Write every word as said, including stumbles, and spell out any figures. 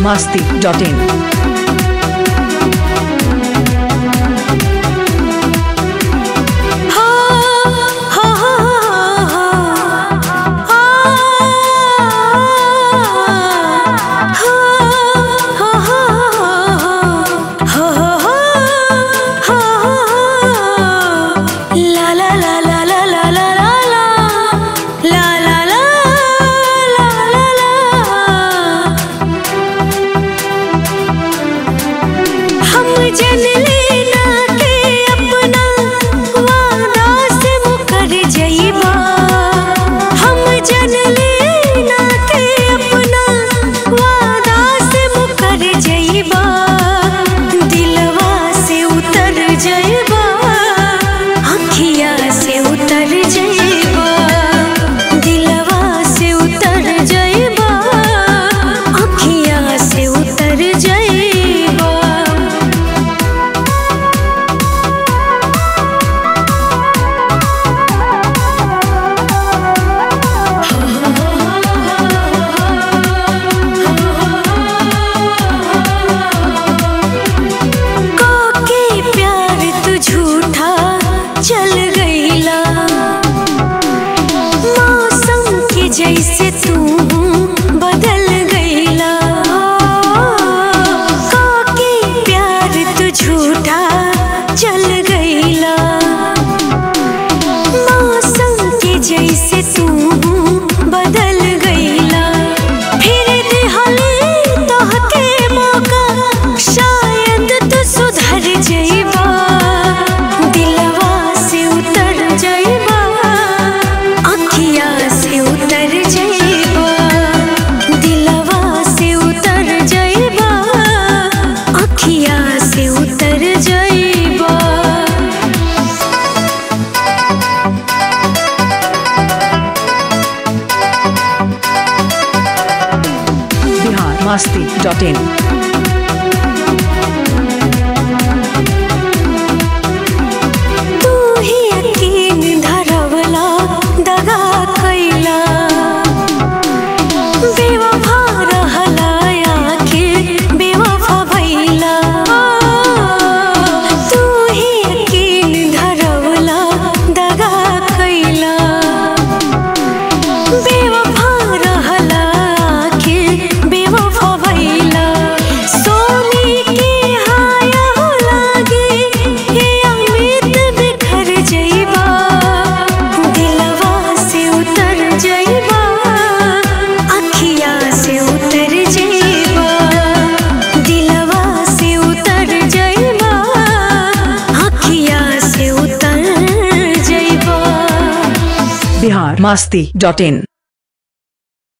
masti dot in. जैसे तू बदल गईला काके प्यार तू झूठा चल गईला मौसम के जैसे तू बदल गईला फिर दिहले तोहके मौका शायद तू सुधर जइबा दिलवा से उतर जइबा अखिया से उतर जइबा दिलवा से उतर जइबा अखिया से उतर जइबा Bihar masti dot in. तू ही यकीन धरवला दगा कइला बेवफा रहला आखिर बेवफा भइला तू ही यकीन धरवला दगा कइला बेवफा रहला आखिर बेवफा भइला सोनी के हाया लागे ये उम्मीद बिखर जइबा दिलवा से उतर जइबा अखिया से उतर जइबा दिलवा से उतर जइबा अखिया से उतर जइबा Bihar masti dot in.